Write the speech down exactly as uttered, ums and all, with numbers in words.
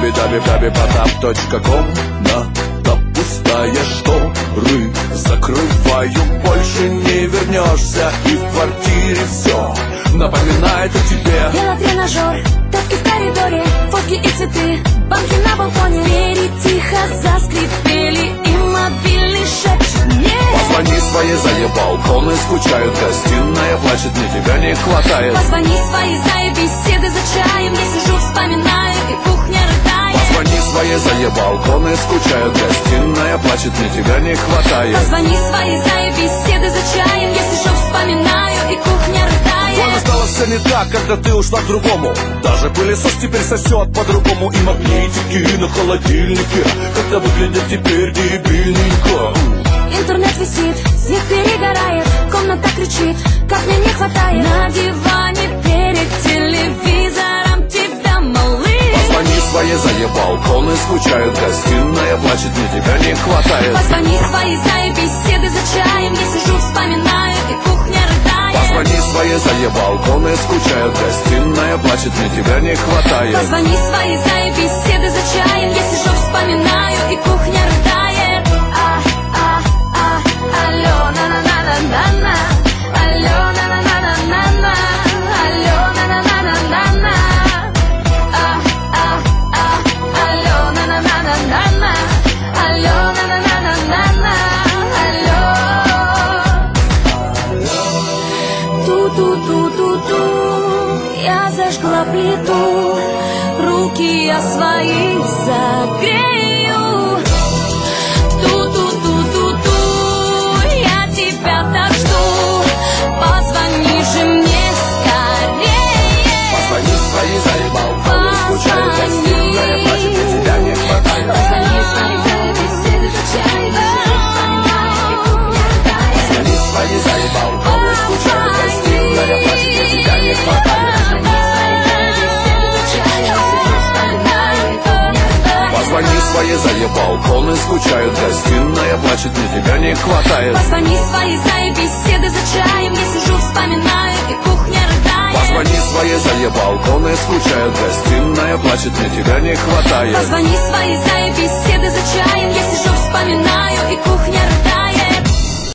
даби даби даби потап точка ком. На топ пустая шторы закрываю, больше не вернешься, и в квартире все напоминает о тебе. Велотренажер, тапки в коридоре, фотки и цветы, банки на балконе. Двери тихо заскрипели, и мобильный шепчет мне: позвони своей, заебал, полный скучают, гостиная плачет, мне тебя не хватает. Позвони своей, зая, беседы за чаем, я сижу, вспоминаю, и кухня рыдает. Позвони своей, заебал, полный скучают, гостиная плачет, мне тебя не хватает. Позвони своей, зая, беседы за чаем, я сижу, вспоминаю, и кухня рыдает. Больно стало все не так, когда ты ушла к другому. Даже пылесос теперь сосет по-другому, и магнитики на холодильнике как-то выглядят теперь дебильненько. Интернет висит, свет перегорает, комната кричит, как мне не хватает. На диване перед телевизором тебя, малыш. Позвони своей, заебал, полный скучают, гостиная плачет, мне тебя не хватает. Позвони своей, зая, беседы за чаем, я сижу, вспоминаю, и кухня рыдает. Позвони своей, заебал, полный скучают, гостиная плачет, мне тебя не хватает. Позвони своей, зая, беседы за чаем, я сижу, вспоминаю, и кухня рыдает. А, а, а, алло, на-на-на-на-на-на, алло, на-на-на-на-на-на, алло, на-на-на-на-на-на, а, а, а, алло, на-на-на-на-на-на, алло, на-на-на-на-на-на, алло. Ту-ту-ту-ту-ту, я зажгла плиту, руки я свои согрею. Ту-ту-ту-ту-ту, я тебя так жду, позвони же мне скорее. Позвони своей, заебал, полный скучают, гостиная плачет, мне тебя не хватает. Позвони своей, зая, беседы за чаем, я сижу, вспоминаю, и кухня рыдает. Позвони своей, заебал, полный скучают, гостиная плачет, мне тебя не хватает. Позвони своей, заебал, полный скучают, гостиная плачет, мне тебя не хватает. Позвони своей, зая, беседы за чаем, я сижу, вспоминаю, и кухня рыдает. Позвони своей, заебал, полный скучают, гостиная плачет, мне тебя не хватает. Позвони своей, зая, беседы за чаем, я сижу, вспоминаю, и кухня рыдает.